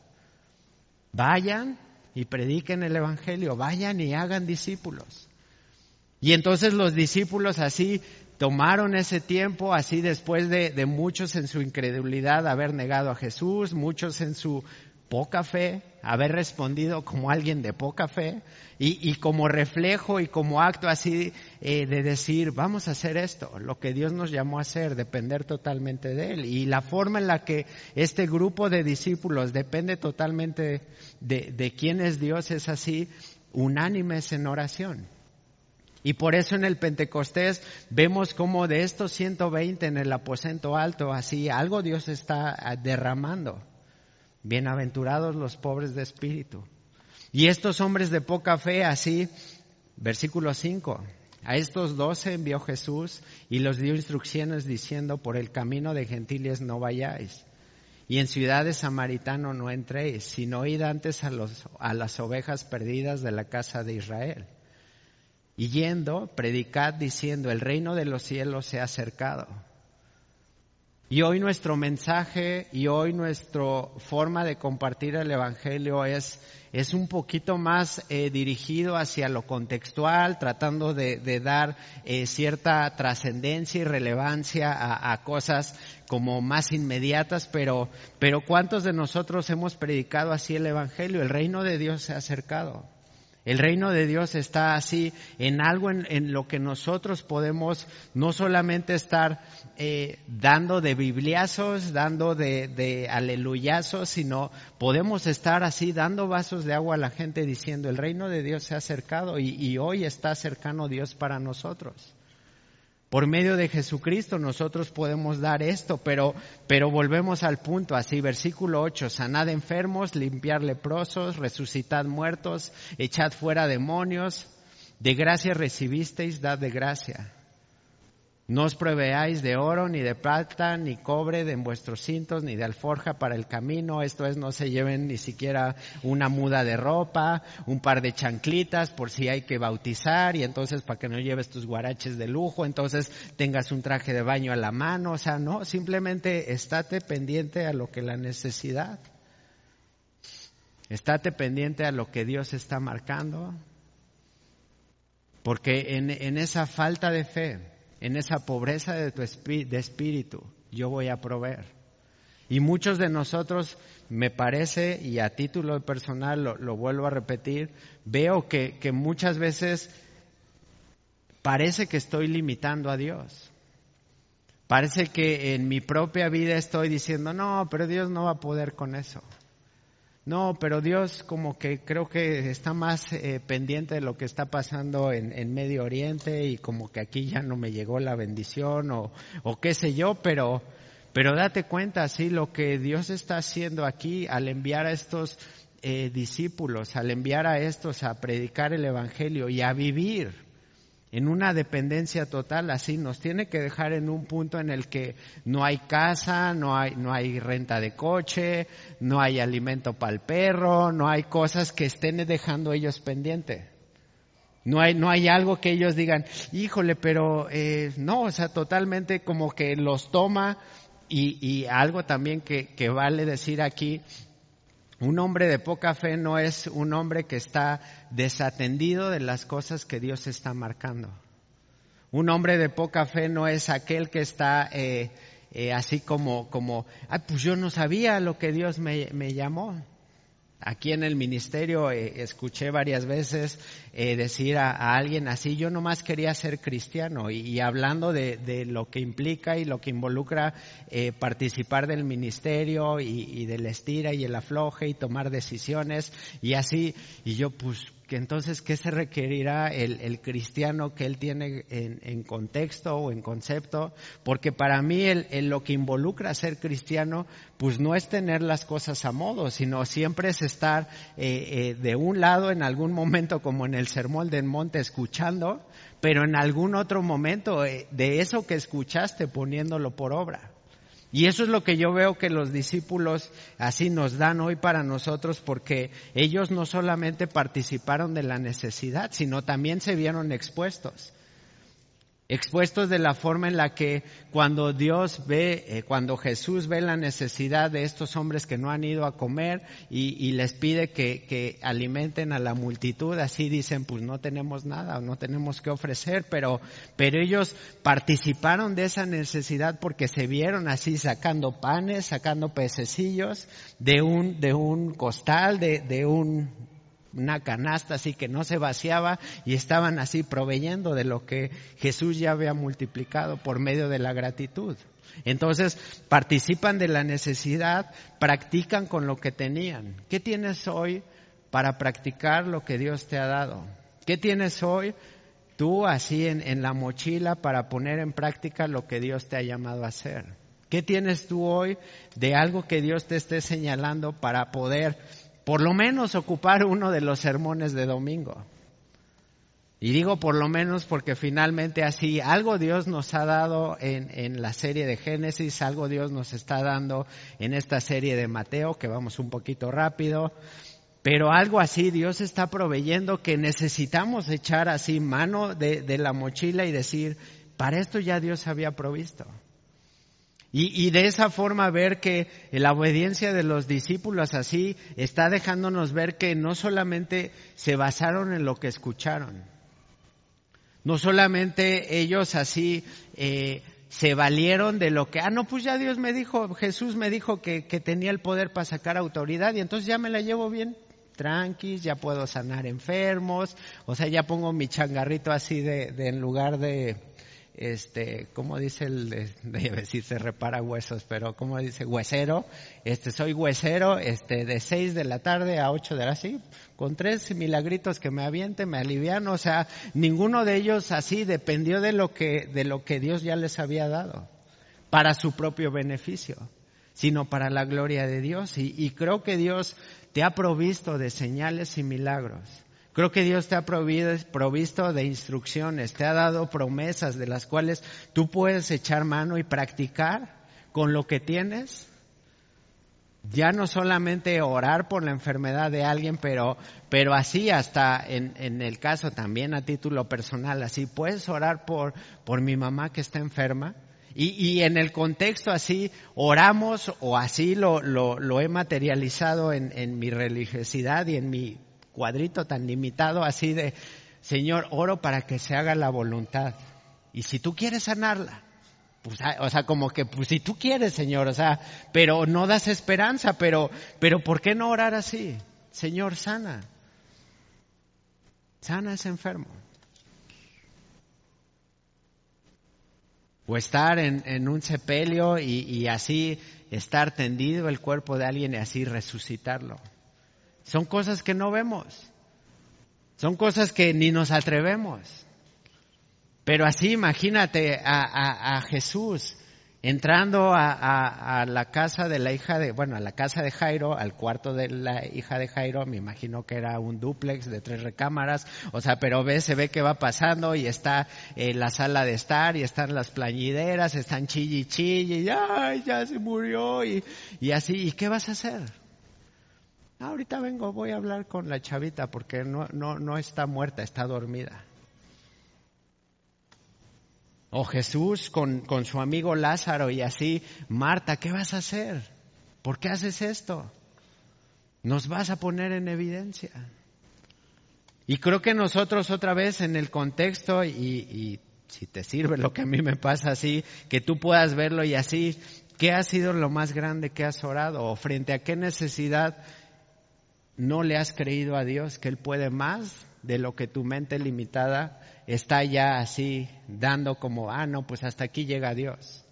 [SPEAKER 1] Vayan y prediquen el Evangelio, vayan y hagan discípulos. Y entonces los discípulos así tomaron ese tiempo, así después de muchos en su incredulidad haber negado a Jesús, muchos en su poca fe, haber respondido como alguien de poca fe, y como reflejo y como acto así de decir, vamos a hacer esto, lo que Dios nos llamó a hacer, depender totalmente de Él. Y la forma en la que este grupo de discípulos depende totalmente de quién es Dios es así, unánimes en oración. Y por eso en el Pentecostés vemos como de estos 120 en el aposento alto, así algo Dios está derramando. Bienaventurados los pobres de espíritu. Y estos hombres de poca fe, así, versículo 5, a estos 12 envió Jesús y los dio instrucciones diciendo, por el camino de gentiles no vayáis, y en ciudad de samaritano no entréis, sino id antes a las ovejas perdidas de la casa de Israel. Y yendo, predicad diciendo, el reino de los cielos se ha acercado. Y hoy nuestro mensaje y hoy nuestra forma de compartir el Evangelio es un poquito más dirigido hacia lo contextual, tratando de dar cierta trascendencia y relevancia a cosas como más inmediatas, pero ¿cuántos de nosotros hemos predicado así el Evangelio? El reino de Dios se ha acercado. El reino de Dios está así en algo en lo que nosotros podemos no solamente estar dando de bibliazos, dando de aleluyazos, sino podemos estar así dando vasos de agua a la gente diciendo el reino de Dios se ha acercado y hoy está cercano Dios para nosotros. Por medio de Jesucristo nosotros podemos dar esto, pero volvemos al punto, así, versículo 8, sanad enfermos, limpiar leprosos, resucitad muertos, echad fuera demonios, de gracia recibisteis, dad de gracia. No os proveáis de oro, ni de plata, ni cobre en vuestros cintos, ni de alforja para el camino. Esto es, no se lleven ni siquiera una muda de ropa, un par de chanclitas por si hay que bautizar, y entonces para que no lleves tus guaraches de lujo, entonces tengas un traje de baño a la mano. O sea, no, simplemente estate pendiente a lo que la necesidad. Estate pendiente a lo que Dios está marcando. Porque en esa falta de fe, en esa pobreza de espíritu, yo voy a proveer. Y muchos de nosotros, me parece, y a título personal lo vuelvo a repetir, veo que muchas veces parece que estoy limitando a Dios. Parece que en mi propia vida estoy diciendo, no, pero Dios no va a poder con eso. No, pero Dios como que creo que está más pendiente de lo que está pasando en Medio Oriente y como que aquí ya no me llegó la bendición o qué sé yo, pero date cuenta, sí, lo que Dios está haciendo aquí al enviar a estos discípulos, al enviar a estos a predicar el Evangelio y a vivir en una dependencia total, así nos tiene que dejar en un punto en el que no hay casa, no hay renta de coche, no hay alimento para el perro, no hay cosas que estén dejando ellos pendiente. No hay algo que ellos digan, híjole, pero no, o sea, totalmente como que los toma y algo también que vale decir aquí. Un hombre de poca fe no es un hombre que está desatendido de las cosas que Dios está marcando. Un hombre de poca fe no es aquel que está así como, pues yo no sabía lo que Dios me llamó. Aquí en el ministerio escuché varias veces decir a alguien así, yo nomás quería ser cristiano y hablando de lo que implica y lo que involucra participar del ministerio y del estira y el afloje y tomar decisiones y así, y yo pues que entonces ¿qué se requerirá el cristiano que él tiene en contexto o en concepto? Porque para mí lo que involucra ser cristiano pues no es tener las cosas a modo, sino siempre es estar de un lado en algún momento como en el Sermón del Monte escuchando, pero en algún otro momento de eso que escuchaste poniéndolo por obra. Y eso es lo que yo veo que los discípulos así nos dan hoy para nosotros, porque ellos no solamente participaron de la necesidad, sino también se vieron expuestos de la forma en la que cuando cuando Jesús ve la necesidad de estos hombres que no han ido a comer y les pide que alimenten a la multitud, así dicen, pues no tenemos nada, no tenemos que ofrecer, pero ellos participaron de esa necesidad porque se vieron así sacando panes, sacando pececillos de un costal, de una canasta así que no se vaciaba y estaban así proveyendo de lo que Jesús ya había multiplicado por medio de la gratitud. Entonces participan de la necesidad, practican con lo que tenían. ¿Qué tienes hoy para practicar lo que Dios te ha dado? ¿Qué tienes hoy tú así en la mochila para poner en práctica lo que Dios te ha llamado a hacer? ¿Qué tienes tú hoy de algo que Dios te esté señalando para poder por lo menos ocupar uno de los sermones de domingo? Y digo por lo menos porque finalmente así algo Dios nos ha dado en la serie de Génesis, algo Dios nos está dando en esta serie de Mateo, que vamos un poquito rápido, pero algo así Dios está proveyendo que necesitamos echar así mano de la mochila y decir, para esto ya Dios había provisto. Y de esa forma ver que la obediencia de los discípulos así está dejándonos ver que no solamente se basaron en lo que escucharon, no solamente ellos así se valieron de lo que, no, pues ya Dios me dijo, Jesús me dijo que tenía el poder para sacar autoridad y entonces ya me la llevo bien tranquis, ya puedo sanar enfermos, o sea, ya pongo mi changarrito así de en lugar de, ¿cómo dice debe decir se repara huesos, pero ¿cómo dice? Huesero, soy huesero, de 6 de la tarde a 8 de la tarde, con 3 milagritos que me avienten, me alivian, o sea, ninguno de ellos así dependió de lo que Dios ya les había dado, para su propio beneficio, sino para la gloria de Dios, y creo que Dios te ha provisto de señales y milagros. Creo que Dios te ha provisto de instrucciones, te ha dado promesas de las cuales tú puedes echar mano y practicar con lo que tienes. Ya no solamente orar por la enfermedad de alguien, pero así hasta en el caso también a título personal, así puedes orar por mi mamá que está enferma. Y en el contexto así oramos o así lo he materializado en mi religiosidad y en mi cuadrito tan limitado así de, Señor, oro para que se haga la voluntad. Y si tú quieres sanarla, pues, o sea, como que, pues si tú quieres, Señor, o sea, pero no das esperanza, pero ¿por qué no orar así? Señor, sana a ese enfermo. O estar en un sepelio y así estar tendido el cuerpo de alguien y así resucitarlo. Son cosas que no vemos. Son cosas que ni nos atrevemos. Pero así imagínate a Jesús entrando a la casa de la hija de, a la casa de Jairo, al cuarto de la hija de Jairo, me imagino que era un dúplex de 3 recámaras, o sea, pero se ve que va pasando y está la sala de estar y están las plañideras, están chilli, ¡ay, ya se murió! Y así, ¿y qué vas a hacer? Ahorita vengo, voy a hablar con la chavita porque no está muerta, está dormida. O Jesús con su amigo Lázaro y así, Marta, ¿qué vas a hacer? ¿Por qué haces esto? Nos vas a poner en evidencia. Y creo que nosotros otra vez en el contexto y si te sirve lo que a mí me pasa así, que tú puedas verlo y así, ¿qué ha sido lo más grande que has orado? ¿O frente a qué necesidad no le has creído a Dios que Él puede más de lo que tu mente limitada está ya así dando como, no, pues hasta aquí llega Dios?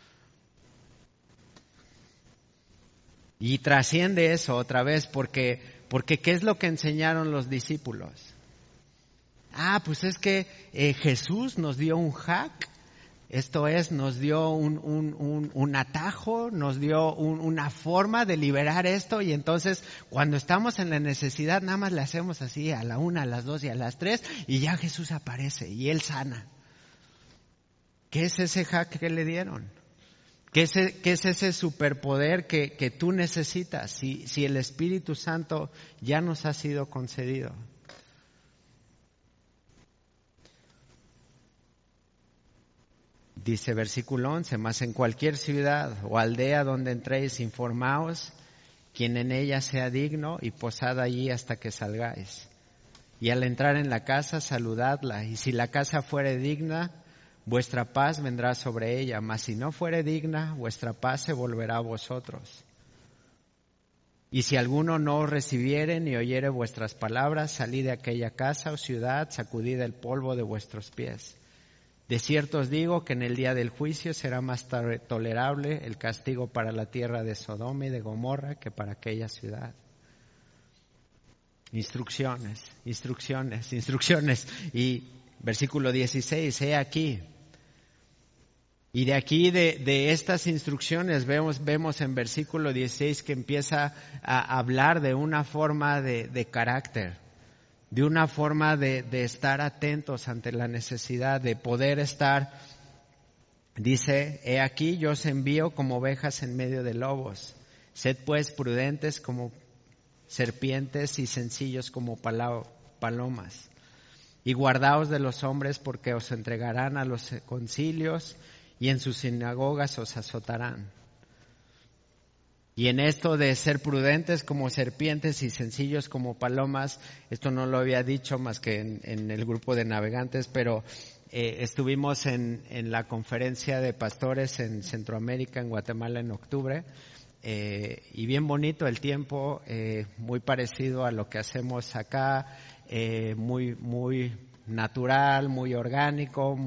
[SPEAKER 1] Y trasciende eso otra vez porque ¿qué es lo que enseñaron los discípulos? Pues es que Jesús nos dio un hack, esto es, nos dio un atajo, nos dio una forma de liberar esto y entonces cuando estamos en la necesidad nada más le hacemos así a la 1, a las 2 y a las 3 y ya Jesús aparece y Él sana. ¿Qué es ese hack que le dieron? ¿Qué es ese superpoder que tú necesitas si el Espíritu Santo ya nos ha sido concedido? Dice versículo 11, mas en cualquier ciudad o aldea donde entréis, informaos quien en ella sea digno y posad allí hasta que salgáis. Y al entrar en la casa, saludadla. Y si la casa fuere digna, vuestra paz vendrá sobre ella. Mas si no fuere digna, vuestra paz se volverá a vosotros. Y si alguno no os recibiere ni oyere vuestras palabras, salid de aquella casa o ciudad, sacudid el polvo de vuestros pies. De cierto os digo que en el día del juicio será más tolerable el castigo para la tierra de Sodoma y de Gomorra que para aquella ciudad. Instrucciones. Y versículo 16, he aquí. Y de aquí, de estas instrucciones, vemos en versículo 16 que empieza a hablar de una forma de carácter. De una forma de estar atentos ante la necesidad, de poder estar, dice, he aquí yo os envío como ovejas en medio de lobos. Sed pues prudentes como serpientes y sencillos como palomas. Y guardaos de los hombres porque os entregarán a los concilios y en sus sinagogas os azotarán. Y en esto de ser prudentes como serpientes y sencillos como palomas, esto no lo había dicho más que en el grupo de navegantes, pero estuvimos en la conferencia de pastores en Centroamérica, en Guatemala, en octubre, y bien bonito el tiempo, muy parecido a lo que hacemos acá, muy natural, muy orgánico,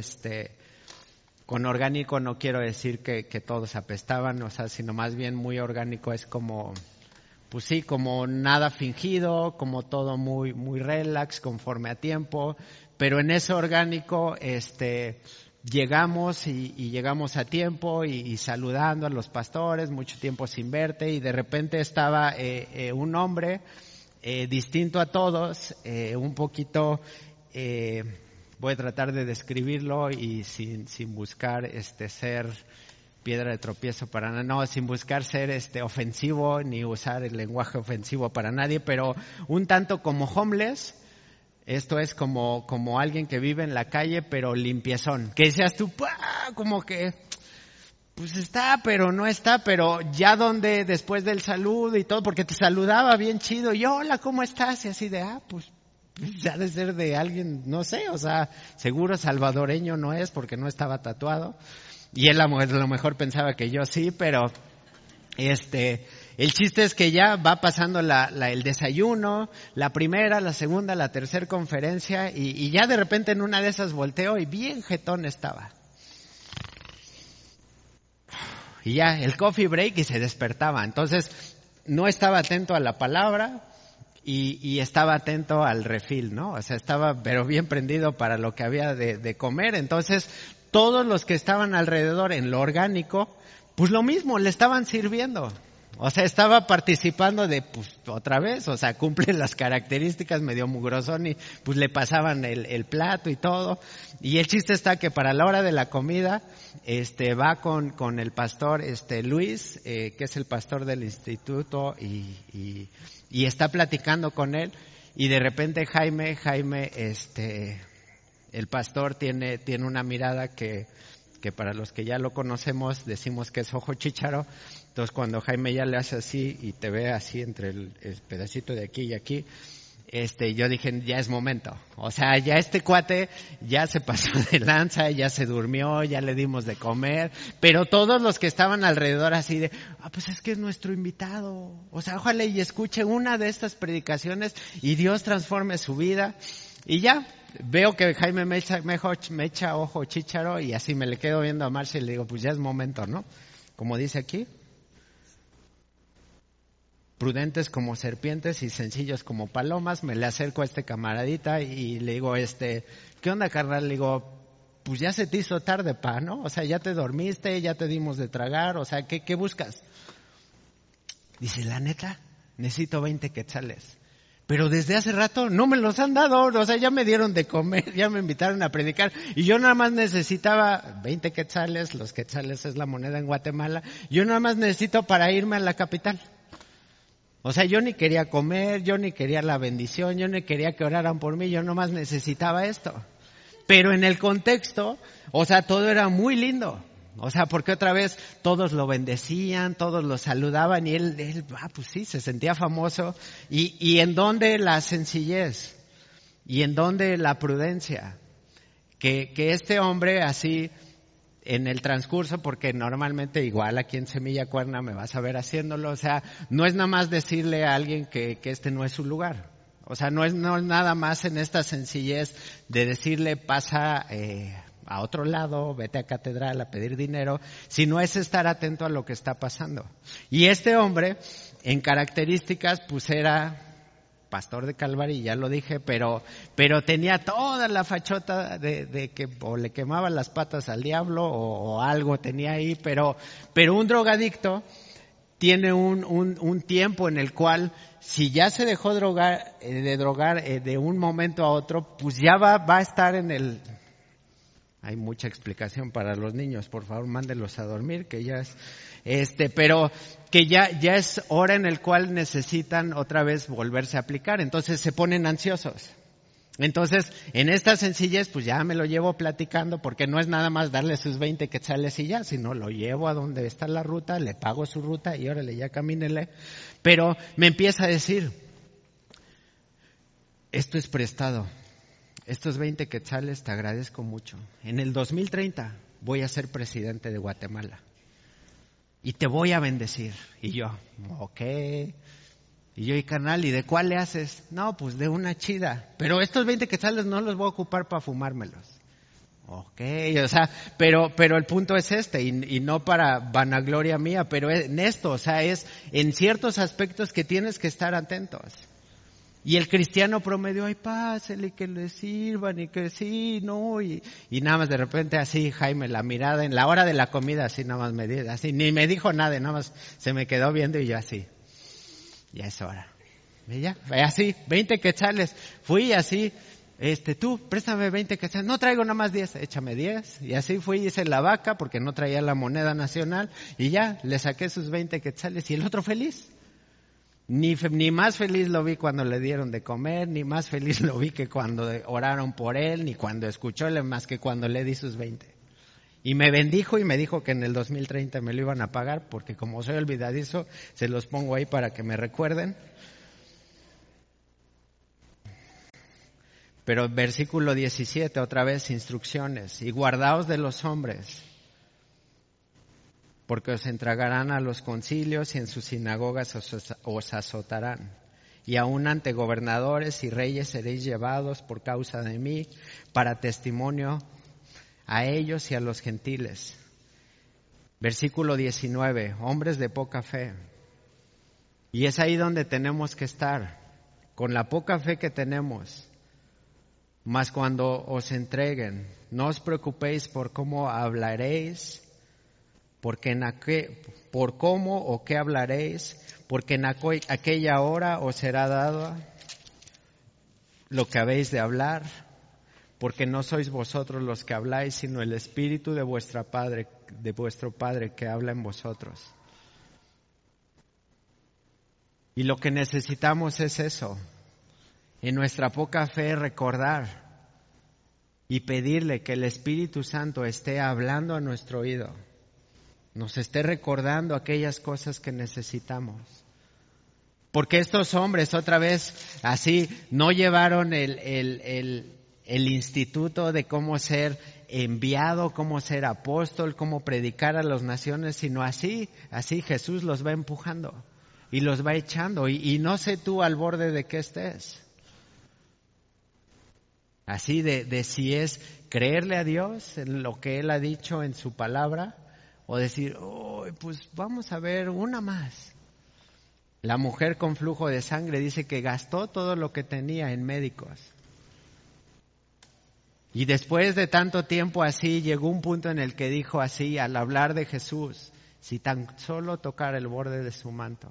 [SPEAKER 1] con orgánico no quiero decir que todos apestaban, o sea, sino más bien muy orgánico es como, pues sí, como nada fingido, como todo muy relax, conforme a tiempo, pero en ese orgánico, llegamos y llegamos a tiempo y saludando a los pastores, mucho tiempo sin verte, y de repente estaba un hombre distinto a todos, un poquito, voy a tratar de describirlo y sin buscar ser piedra de tropiezo para nada, no, sin buscar ser ofensivo ni usar el lenguaje ofensivo para nadie, pero un tanto como homeless. Esto es como alguien que vive en la calle, pero limpiezón. Que decías tú, como que, pues está, pero no está, pero ya donde después del saludo y todo, porque te saludaba bien chido, y hola, ¿cómo estás? Y así de, pues ya de ser de alguien, no sé, o sea, seguro salvadoreño no es, porque no estaba tatuado. Y él a lo mejor pensaba que yo sí, pero el chiste es que ya va pasando el desayuno, la primera, la segunda, la tercera conferencia, y ya de repente en una de esas volteo y bien jetón estaba. Y ya, el coffee break y se despertaba. Entonces, no estaba atento a la palabra y estaba atento al refill, ¿no? O sea, estaba pero bien prendido para lo que había de comer. Entonces, todos los que estaban alrededor en lo orgánico, pues lo mismo, le estaban sirviendo. O sea, estaba participando de, pues, otra vez, o sea, cumple las características, medio mugrosón y pues le pasaban el plato y todo. Y el chiste está que para la hora de la comida, va con el pastor, Luis, que es el pastor del instituto y está platicando con él. Y de repente Jaime, el pastor tiene una mirada que para los que ya lo conocemos decimos que es ojo chícharo. Entonces cuando Jaime ya le hace así y te ve así entre el pedacito de aquí y aquí, yo dije, ya es momento. O sea, ya este cuate ya se pasó de lanza, ya se durmió, ya le dimos de comer, pero todos los que estaban alrededor así de, pues es que es nuestro invitado. O sea, ojalá y escuche una de estas predicaciones y Dios transforme su vida. Y ya, veo que Jaime me echa ojo chícharo y así me le quedo viendo a Marcia y le digo, pues ya es momento, ¿no? Como dice aquí, prudentes como serpientes y sencillos como palomas. Me le acerco a camaradita y le digo, ¿qué onda, carnal? Le digo, pues ya se te hizo tarde, ¿no? O sea, ya te dormiste, ya te dimos de tragar, o sea, ¿qué buscas? Dice, la neta, necesito 20 quetzales. Pero desde hace rato no me los han dado, o sea, ya me dieron de comer, ya me invitaron a predicar y yo nada más necesitaba 20 quetzales, los quetzales es la moneda en Guatemala, yo nada más necesito para irme a la capital. O sea, yo ni quería comer, yo ni quería la bendición, yo ni quería que oraran por mí, yo nada más necesitaba esto. Pero en el contexto, o sea, todo era muy lindo. O sea, porque otra vez todos lo bendecían, todos lo saludaban y él pues sí, se sentía famoso. Y en dónde la sencillez y en dónde la prudencia. Que este hombre así en el transcurso, porque normalmente igual aquí en Semilla Cuerna me vas a ver haciéndolo, o sea, no es nada más decirle a alguien que este no es su lugar. O sea, no es nada más en esta sencillez de decirle pasa a otro lado, vete a catedral a pedir dinero, sino es estar atento a lo que está pasando. Y este hombre, en características, pues era pastor de Calvary, ya lo dije, pero tenía toda la fachota de que o le quemaba las patas al diablo o algo tenía ahí, pero un drogadicto tiene un tiempo en el cual, si ya se dejó de drogar de un momento a otro, pues ya va a estar en el... Hay mucha explicación para los niños, por favor, mándenlos a dormir, que ya es, pero que ya es hora en el cual necesitan otra vez volverse a aplicar, entonces se ponen ansiosos. Entonces, en esta sencillez, pues ya me lo llevo platicando, porque no es nada más darle sus 20 quetzales y ya, sino lo llevo a donde está la ruta, le pago su ruta y órale, ya camínele. Pero me empieza a decir, esto es prestado, estos 20 quetzales te agradezco mucho. En el 2030 voy a ser presidente de Guatemala y te voy a bendecir. Y yo, ok. Y yo, y carnal, ¿y de cuál le haces? No, pues de una chida. Pero estos 20 quetzales no los voy a ocupar para fumármelos. Ok, o sea, pero el punto es este, y no para vanagloria mía, pero en esto, o sea, es en ciertos aspectos que tienes que estar atentos. Y el cristiano promedio, ay, pásele, que le sirvan, y que sí, no, y nada más de repente así, Jaime, la mirada, en la hora de la comida, así nada más me dio, así, ni me dijo nada, nada más se me quedó viendo y yo así. Ya es hora. Y ya, así, 20 quetzales. Fui así, tú, préstame 20 quetzales. No traigo nada más 10, échame 10. Y así fui, hice la vaca porque no traía la moneda nacional. Y ya, le saqué sus 20 quetzales y el otro feliz. Ni más feliz lo vi cuando le dieron de comer, ni más feliz lo vi que cuando oraron por él, ni cuando escuchó más que cuando le di sus 20. Y me bendijo y me dijo que en el 2030 me lo iban a pagar, porque como soy olvidadizo, se los pongo ahí para que me recuerden. Pero versículo 17, otra vez instrucciones. Y guardaos de los hombres, porque os entregarán a los concilios y en sus sinagogas os azotarán. Y aún ante gobernadores y reyes seréis llevados por causa de mí para testimonio a ellos y a los gentiles. Versículo 19, hombres de poca fe. Y es ahí donde tenemos que estar, con la poca fe que tenemos. Mas cuando os entreguen, no os preocupéis por cómo hablaréis, por cómo o qué hablaréis, porque en aquella hora os será dado lo que habéis de hablar, porque no sois vosotros los que habláis, sino el Espíritu de vuestro Padre que habla en vosotros. Y lo que necesitamos es eso, en nuestra poca fe recordar y pedirle que el Espíritu Santo esté hablando a nuestro oído, nos esté recordando aquellas cosas que necesitamos. Porque estos hombres, otra vez, así, no llevaron el instituto de cómo ser enviado, cómo ser apóstol, cómo predicar a las naciones, sino así Jesús los va empujando y los va echando. Y no sé tú al borde de qué estés. Así de si es creerle a Dios en lo que Él ha dicho en su palabra, o decir, pues vamos a ver una más. La mujer con flujo de sangre dice que gastó todo lo que tenía en médicos. Y después de tanto tiempo así, llegó un punto en el que dijo así, al hablar de Jesús, si tan solo tocara el borde de su manto.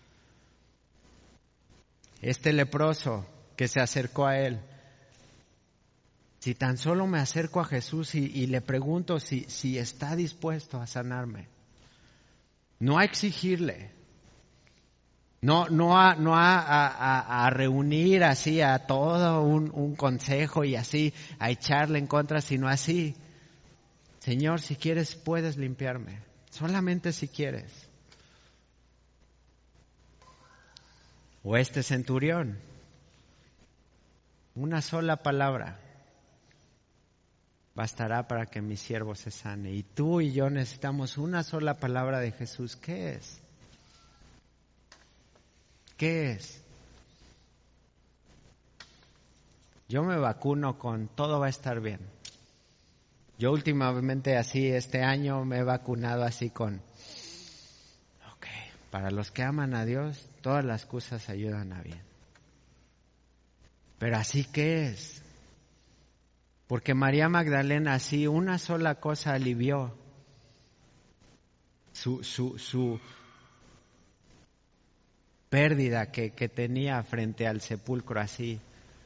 [SPEAKER 1] Este leproso que se acercó a él, si tan solo me acerco a Jesús y le pregunto si está dispuesto a sanarme. No a exigirle, no a reunir así a todo un consejo y así a echarle en contra, sino así, Señor, si quieres puedes limpiarme, solamente si quieres. O este centurión, una sola palabra bastará para que mi siervo se sane. Y tú y yo necesitamos una sola palabra de Jesús. ¿Qué es? ¿Qué es? Yo me vacuno con todo va a estar bien. Yo últimamente así este año me he vacunado así con, para los que aman a Dios, todas las cosas ayudan a bien. Pero así ¿qué es? Porque María Magdalena así una sola cosa alivió su pérdida que tenía frente al sepulcro así.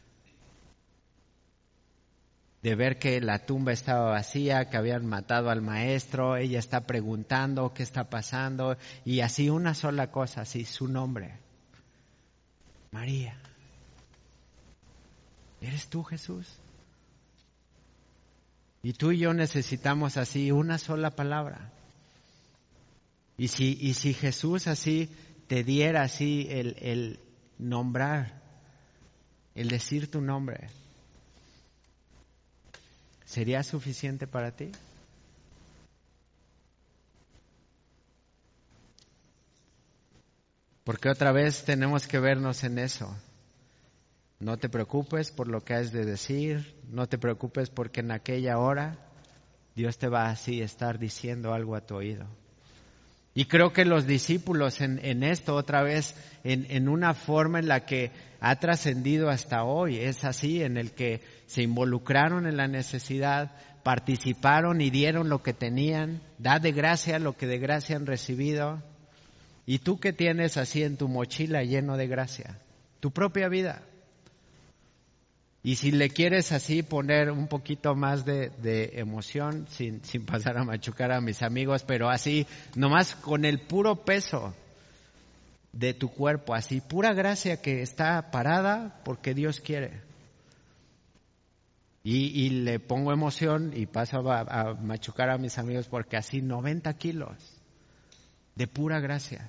[SPEAKER 1] De ver que la tumba estaba vacía, que habían matado al maestro, ella está preguntando qué está pasando y así una sola cosa, así su nombre, María. ¿Eres tú, Jesús? Y tú y yo necesitamos así una sola palabra. Y si Jesús así te diera así el nombrar, el decir tu nombre, ¿sería suficiente para ti? Porque otra vez tenemos que vernos en eso. No te preocupes por lo que has de decir, no te preocupes porque en aquella hora Dios te va así a estar diciendo algo a tu oído. Y creo que los discípulos en esto otra vez, en una forma en la que ha trascendido hasta hoy, es así, en el que se involucraron en la necesidad, participaron y dieron lo que tenían, da de gracia lo que de gracia han recibido. ¿Y tú qué tienes así en tu mochila lleno de gracia? Tu propia vida. Y si le quieres así poner un poquito más de emoción, sin pasar a machucar a mis amigos, pero así, nomás con el puro peso de tu cuerpo, así, pura gracia que está parada porque Dios quiere. Y le pongo emoción y paso a machucar a mis amigos porque así 90 kilos de pura gracia.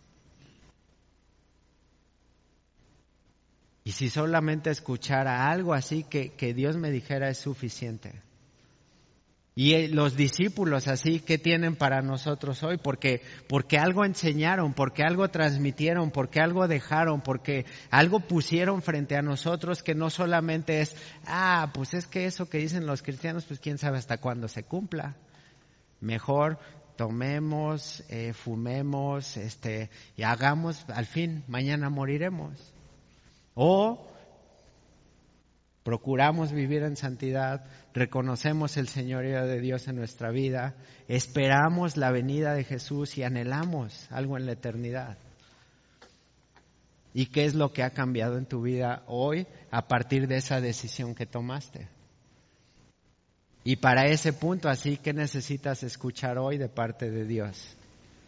[SPEAKER 1] Y si solamente escuchara algo así que Dios me dijera es suficiente. Y los discípulos así, ¿qué tienen para nosotros hoy? Porque algo enseñaron, porque algo transmitieron, porque algo dejaron, porque algo pusieron frente a nosotros que no solamente es, pues es que eso que dicen los cristianos, pues quién sabe hasta cuándo se cumpla. Mejor tomemos, fumemos, y hagamos, al fin, mañana moriremos. O procuramos vivir en santidad, reconocemos el señorío de Dios en nuestra vida, esperamos la venida de Jesús y anhelamos algo en la eternidad. ¿Y qué es lo que ha cambiado en tu vida hoy a partir de esa decisión que tomaste? Y para ese punto, así, ¿qué necesitas escuchar hoy de parte de Dios?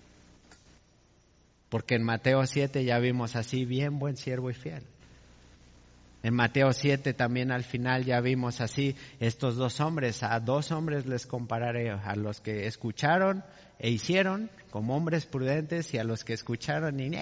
[SPEAKER 1] Porque en Mateo 7 ya vimos así, bien buen siervo y fiel. En Mateo 7 también al final ya vimos así estos dos hombres. A dos hombres les compararé, a los que escucharon e hicieron como hombres prudentes y a los que escucharon y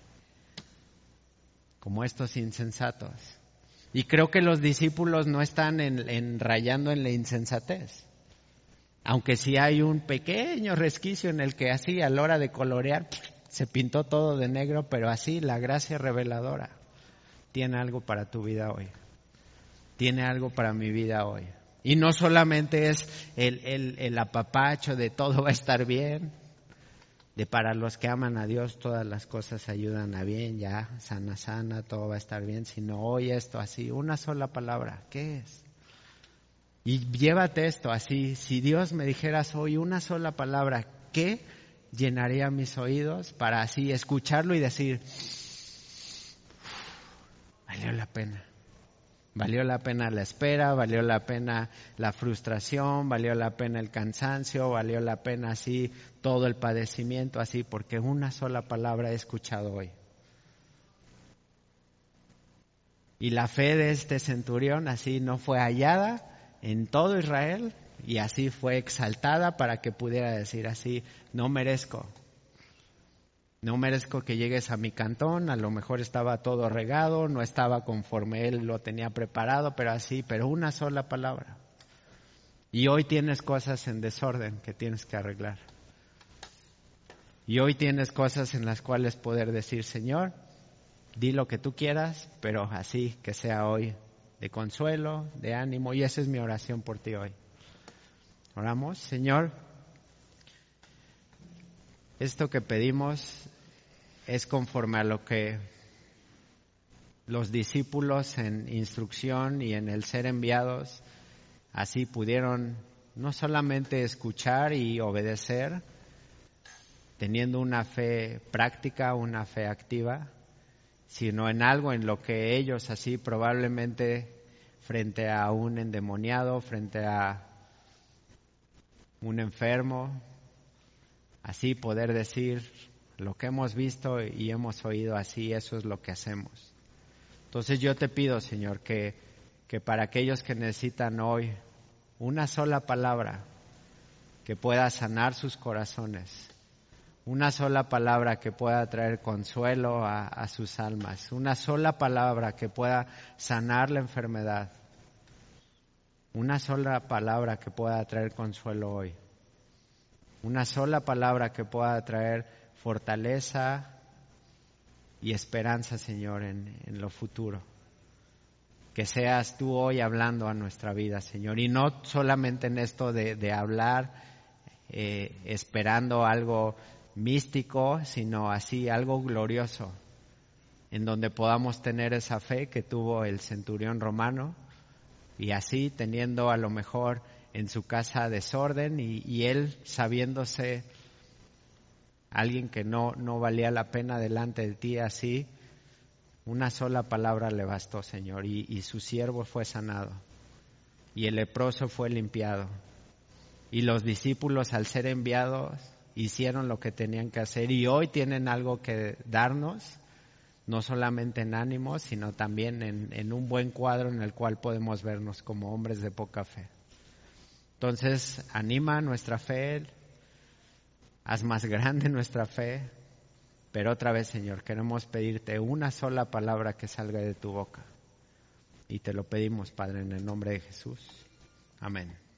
[SPEAKER 1] como estos insensatos. Y creo que los discípulos no están rayando en la insensatez. Aunque sí hay un pequeño resquicio en el que así a la hora de colorear se pintó todo de negro, pero así la gracia reveladora tiene algo para tu vida hoy. Tiene algo para mi vida hoy. Y no solamente es el apapacho de todo va a estar bien, de para los que aman a Dios todas las cosas ayudan a bien, ya, sana, todo va a estar bien, sino hoy esto así, una sola palabra, ¿qué es? Y llévate esto así, si Dios me dijeras hoy una sola palabra, ¿qué llenaría mis oídos para así escucharlo y decir, valió la pena? Valió la pena la espera, valió la pena la frustración, valió la pena el cansancio, valió la pena así todo el padecimiento, así, porque una sola palabra he escuchado hoy. Y la fe de este centurión así no fue hallada en todo Israel y así fue exaltada para que pudiera decir así, no merezco que llegues a mi cantón, a lo mejor estaba todo regado, no estaba conforme él lo tenía preparado, pero una sola palabra. Y hoy tienes cosas en desorden que tienes que arreglar. Y hoy tienes cosas en las cuales poder decir, Señor, di lo que tú quieras, pero así que sea hoy de consuelo, de ánimo, y esa es mi oración por ti hoy. Oramos, Señor. Esto que pedimos es conforme a lo que los discípulos en instrucción y en el ser enviados así pudieron no solamente escuchar y obedecer, teniendo una fe práctica, una fe activa, sino en algo en lo que ellos así probablemente frente a un endemoniado, frente a un enfermo, así poder decir lo que hemos visto y hemos oído así, eso es lo que hacemos. Entonces yo te pido, Señor, que que para aquellos que necesitan hoy una sola palabra que pueda sanar sus corazones, una sola palabra que pueda traer consuelo a sus almas, una sola palabra que pueda sanar la enfermedad, una sola palabra que pueda traer consuelo hoy, una sola palabra que pueda traer fortaleza y esperanza, Señor, en lo futuro. Que seas tú hoy hablando a nuestra vida, Señor, y no solamente en esto de hablar esperando algo místico, sino así algo glorioso, en donde podamos tener esa fe que tuvo el centurión romano, y así teniendo a lo mejor en su casa desorden y él sabiéndose alguien que no valía la pena delante de ti, así una sola palabra le bastó, Señor, y su siervo fue sanado y el leproso fue limpiado, y los discípulos, al ser enviados, hicieron lo que tenían que hacer, y hoy tienen algo que darnos, no solamente en ánimo, sino también en un buen cuadro en el cual podemos vernos como hombres de poca fe. Entonces, anima nuestra fe, haz más grande nuestra fe, pero otra vez, Señor, queremos pedirte una sola palabra que salga de tu boca. Y te lo pedimos, Padre, en el nombre de Jesús. Amén.